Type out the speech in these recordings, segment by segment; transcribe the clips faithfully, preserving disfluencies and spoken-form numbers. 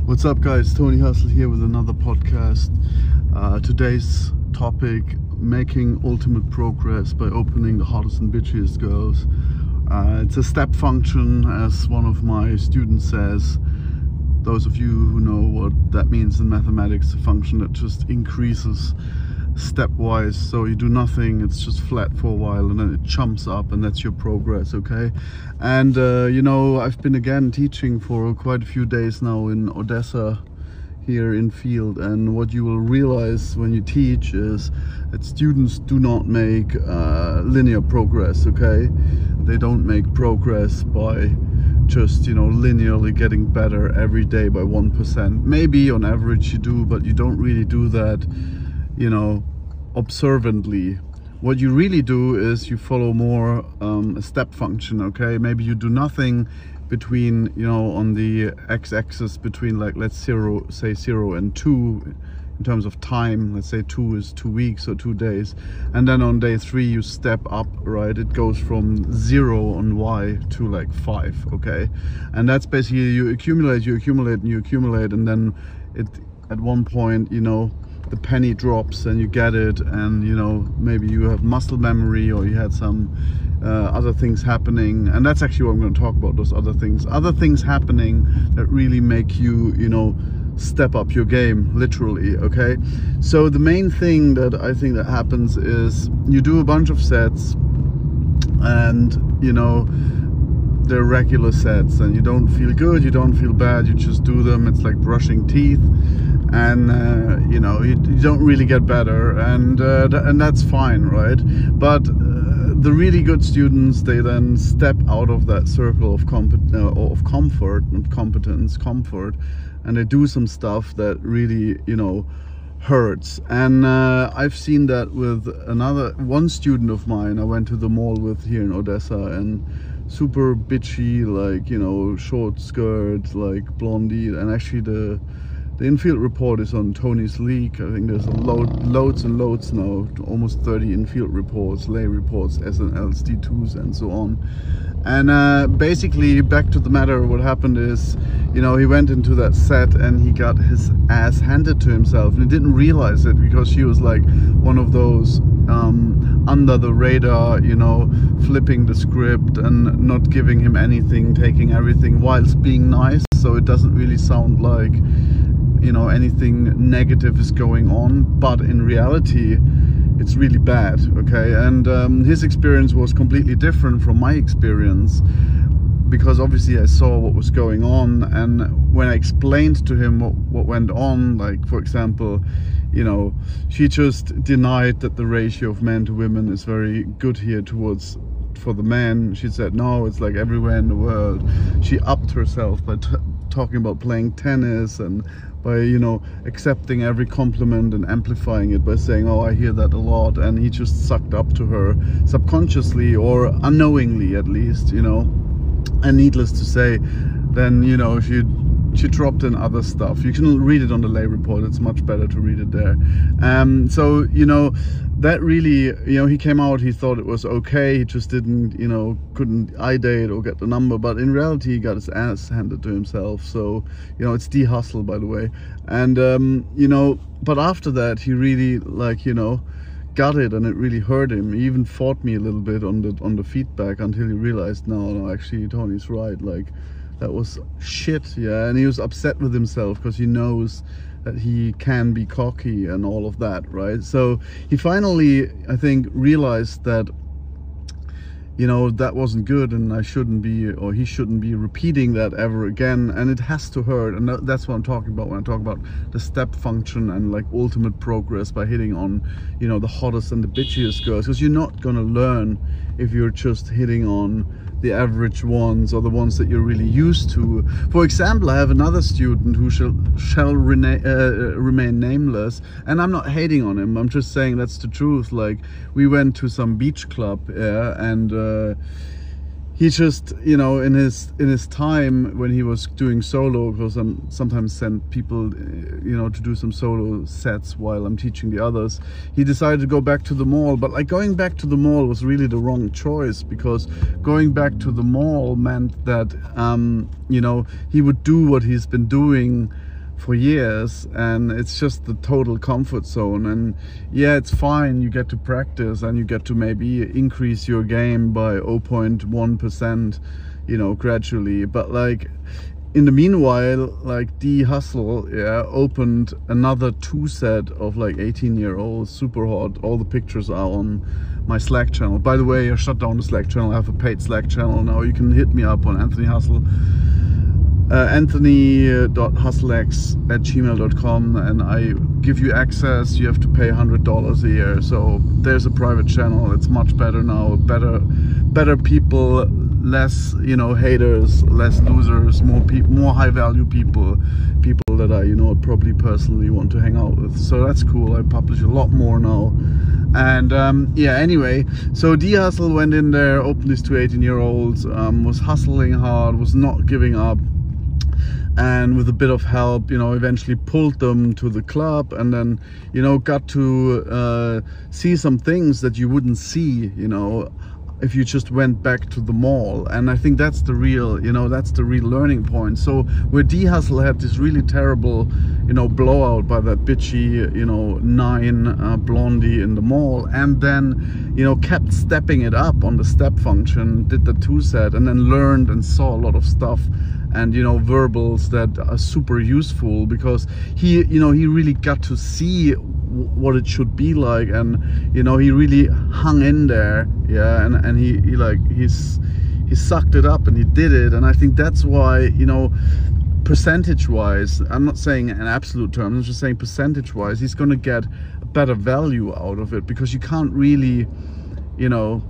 What's up, guys? Tony Hustle here with another podcast. Uh, today's topic: making ultimate progress by opening the hottest and bitchiest girls. Uh, it's a step function, as one of my students says. Those of you who know what that means in mathematics, a function that just increases stepwise. So you do nothing, it's just flat for a while, and then it jumps up, and that's your progress. Okay. And uh, you know, I've been again teaching for quite a few days now in Odessa here in field, and what you will realize when you teach is that students do not make uh, linear progress. Okay, they don't make progress by just, you know, linearly getting better every day by one percent. Maybe on average you do, but you don't really do that, you know, observantly. What you really do is you follow more um, a step function. Okay, maybe you do nothing between, you know, on the x-axis between, like, let's zero say zero and two in terms of time. Let's say two is two weeks or two days, and then on day three you step up, right? It goes from zero on y to like five. Okay, and that's basically, you accumulate you accumulate and you accumulate, and then it at one point, you know, the penny drops and you get it, and you know, maybe you have muscle memory, or you had some uh, other things happening. And that's actually what I'm going to talk about, those other things other things happening that really make you, you know, step up your game, literally. Okay, so the main thing that I think that happens is you do a bunch of sets, and you know, they're regular sets, and you don't feel good, you don't feel bad, you just do them. It's like brushing teeth, and uh, you know, you, you don't really get better, and uh, th and that's fine, right? But uh, the really good students, they then step out of that circle of compet uh, of comfort and competence, comfort, and they do some stuff that really, you know, hurts. And uh, I've seen that with another one student of mine I went to the mall with here in Odessa, and super bitchy, like, you know, short skirt, like blondie. And actually the the infield report is on Tony's League. I think there's a load, loads and loads now, almost thirty infield reports, lay reports, S N Ls, D twos, and so on. And uh, basically, back to the matter, what happened is, you know, he went into that set and he got his ass handed to himself, and he didn't realize it, because she was like one of those um, under the radar, you know, flipping the script and not giving him anything, taking everything whilst being nice, so it doesn't really sound like, you know, anything negative is going on, but in reality it's really bad. Okay, and um, his experience was completely different from my experience, because obviously I saw what was going on, and when I explained to him what, what went on, like, for example, you know, she just denied that the ratio of men to women is very good here towards for the men. She said no, it's like everywhere in the world. She upped herself by t talking about playing tennis, and by, you know, accepting every compliment and amplifying it by saying, oh, I hear that a lot. And he just sucked up to her subconsciously, or unknowingly at least, you know. And needless to say, then, you know, she she dropped in other stuff. You can read it on the lay report, it's much better to read it there. Um so, you know, that really, you know, he came out, he thought it was okay, he just didn't, you know, couldn't eye date or get the number, but in reality he got his ass handed to himself. So, you know, it's de-hustle, by the way. And um you know, but after that he really, like, you know, got it, and it really hurt him. He even fought me a little bit on the on the feedback, until he realized, no, no, actually Tony's right, like, that was shit. Yeah, and he was upset with himself, because he knows that he can be cocky and all of that, right? So he finally, I think, realized that, you know, that wasn't good, and I shouldn't be, or he shouldn't be repeating that ever again. And it has to hurt, and that's what I'm talking about when I talk about the step function and, like, ultimate progress by hitting on, you know, the hottest and the bitchiest girls, because you're not gonna learn if you're just hitting on the average ones, or the ones that you're really used to. For example, I have another student who shall shall rena uh, remain nameless, and I'm not hating on him, I'm just saying that's the truth. Like, we went to some beach club, yeah, and uh, he just, you know, in his in his time when he was doing solo, because I sometimes send people, you know, to do some solo sets while I'm teaching the others, he decided to go back to the mall. But like, going back to the mall was really the wrong choice, because going back to the mall meant that um you know, he would do what he's been doing for years, and it's just the total comfort zone. And yeah, it's fine, you get to practice and you get to maybe increase your game by zero point one percent, you know, gradually, but like in the meanwhile, like D Hustle, yeah, opened another two set of like eighteen year olds, super hot. All the pictures are on my Slack channel. By the way, I shut down the Slack channel. I have a paid Slack channel now. You can hit me up on Anthony Hustle, uh, anthony dot hustlex at gmail dot com, and I give you access. You have to pay one hundred dollars a year. So there's a private channel. It's much better now. Better, better people, less, you know, haters, less losers, more people, more high value people, people that I, you know, probably personally want to hang out with. So that's cool. I publish a lot more now. And um, yeah, anyway, so D Hustle went in there, opened these two eighteen year olds, um, was hustling hard, was not giving up, and with a bit of help, you know, eventually pulled them to the club, and then, you know, got to uh, see some things that you wouldn't see, you know, if you just went back to the mall. And I think that's the real, you know, that's the real learning point. So where D Hustle had this really terrible, you know, blowout by that bitchy, you know, nine uh, blondie in the mall, and then, you know, kept stepping it up on the step function, did the two set, and then learned and saw a lot of stuff, and, you know, verbals that are super useful, because he, you know, he really got to see what it should be like, and, you know, he really hung in there, yeah, and and he, he like he's he sucked it up and he did it. And I think that's why, you know, percentage wise, I'm not saying in absolute terms, I'm just saying percentage wise, he's gonna get a better value out of it, because you can't really, you know,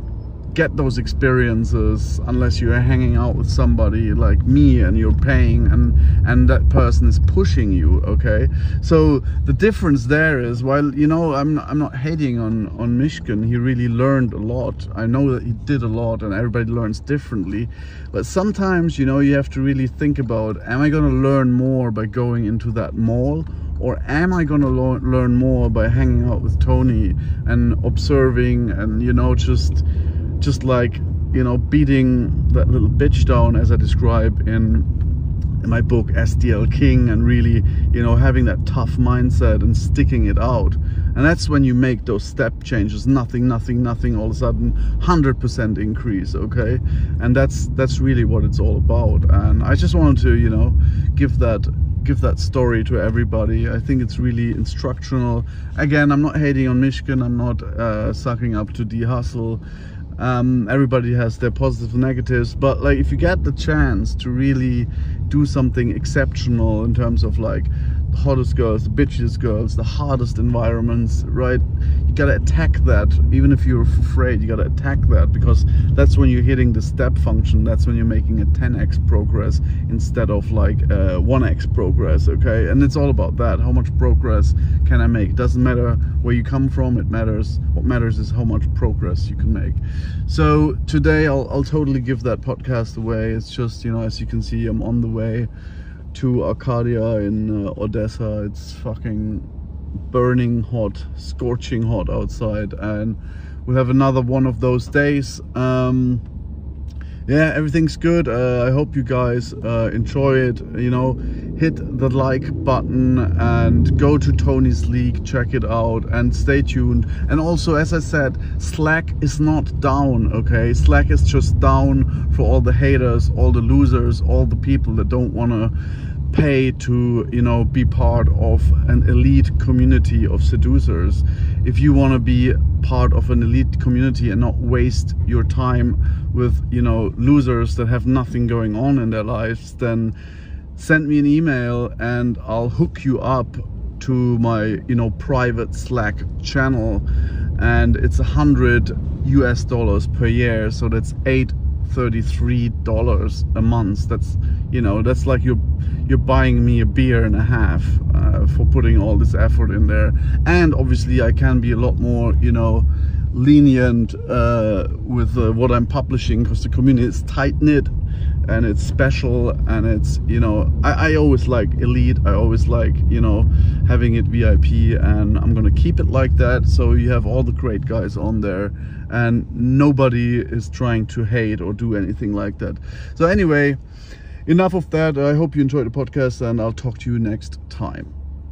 get those experiences unless you're hanging out with somebody like me and you're paying, and and that person is pushing you. Okay, so the difference there is, while, you know, I'm not, I'm not hating on on Mishkin, he really learned a lot. I know that he did a lot, and everybody learns differently, but sometimes, you know, you have to really think about, am I going to learn more by going into that mall, or am I going to learn more by hanging out with Tony and observing, and, you know, just just like, you know, beating that little bitch down, as I describe in, in my book S D L King, and really, you know, having that tough mindset and sticking it out. And that's when you make those step changes. Nothing, nothing, nothing, all of a sudden one hundred percent increase, okay? And that's that's really what it's all about. And I just wanted to, you know, give that give that story to everybody. I think it's really instructional. Again, I'm not hating on Mishkin, I'm not uh, sucking up to D Hustle. Um, everybody has their positives and negatives, but like, if you get the chance to really do something exceptional in terms of like the hottest girls, the bitchiest girls, the hardest environments, right, you gotta attack that. Even if you're afraid, you gotta attack that, because that's when you're hitting the step function. That's when you're making a ten X progress instead of like uh, one X progress, okay? And it's all about that. How much progress can I make? It doesn't matter where you come from, it matters. What matters is how much progress you can make. So today I'll, I'll totally give that podcast away. It's just, you know, as you can see, I'm on the way to Arcadia in uh, Odessa. It's fucking burning hot, scorching hot outside, and we'll have another one of those days. Um, yeah, everything's good. uh, I hope you guys uh, enjoy it. You know, hit the like button and go to Tony's League, check it out, and stay tuned. And also, as I said, Slack is not down, okay? Slack is just down for all the haters, all the losers, all the people that don't want to pay to, you know, be part of an elite community of seducers. If you want to be part of an elite community and not waste your time with, you know, losers that have nothing going on in their lives, then send me an email and I'll hook you up to my, you know, private Slack channel. And it's a hundred U S dollars per year, so that's eight thirty-three dollars a month. That's, you know, that's like you're you're buying me a beer and a half uh, for putting all this effort in there. And obviously I can be a lot more, you know, lenient uh, with uh, what I'm publishing, because the community is tight-knit and it's special, and it's, you know, I, I always like elite, I always like, you know, having it V I P, and I'm gonna keep it like that. So you have all the great guys on there, and nobody is trying to hate or do anything like that. So anyway, enough of that. I hope you enjoyed the podcast, and I'll talk to you next time.